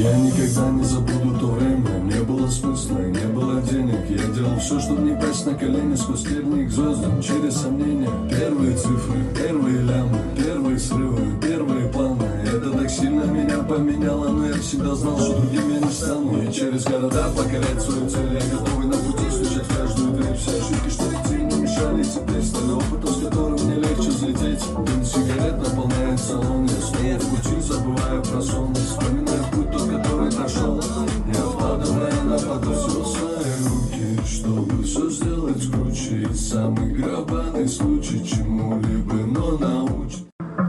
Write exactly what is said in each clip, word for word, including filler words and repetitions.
Я никогда не забуду то время. Не было смысла и не было денег. Я делал все, чтобы не пасть на колени сквозь тернии к звездам. Через сомнения, первые цифры, первые лямы, первые срывы, первые планы. Это так сильно меня поменяло, но я всегда знал, что другим я не стану. И через города покорять свою цель. Я готовый на пути стучать в каждую дверь. Все ошибки, что идти не мешали, теперь стали опытом, с которым мне легче взлететь. Дым сигарет наполняет салон. Я снова в пути, забывая про сон. Вспоминаю путь тот, который прошел. Я вкладываю на поток все свои руки, чтобы все сделать круче. И самый грабаный случай чему-либо, но научит.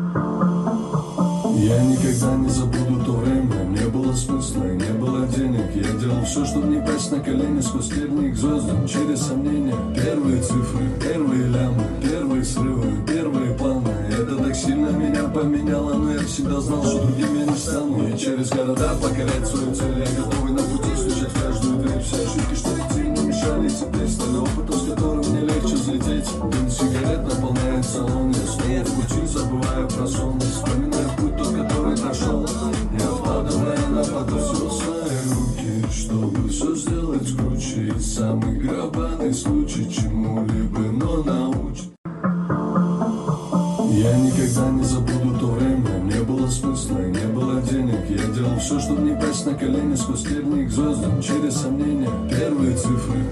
Я никогда не забуду то время. Не было смысла и не было денег. Я делал все, чтобы не пасть на колени сквозь тернии к звездам. Через сомнения, первые цифры, первые лямы, первые срывы, первые планы. Это так сильно меня поменяло, но я всегда знал, что другим я не стану. И через города покорять свою цель. Я готовый на пути стучать в каждую дверь. Все ошибки, что идти не мешали, теперь стали опытом, с которым мне легче взлететь. Дым сигарет наполняет салон. Я снова в пути, забывая про сон. Вспоминаю путь тот, который прошел. Я вкладываю на поток все свои руки, чтобы все сделать круче. И самый грабаный случай чему-либо, но научит. Я никогда не забуду то время. Не было смысла и не было денег. Я делал все, чтобы не пасть на колени сквозь тернии к звездам. Через сомнения, первые цифры,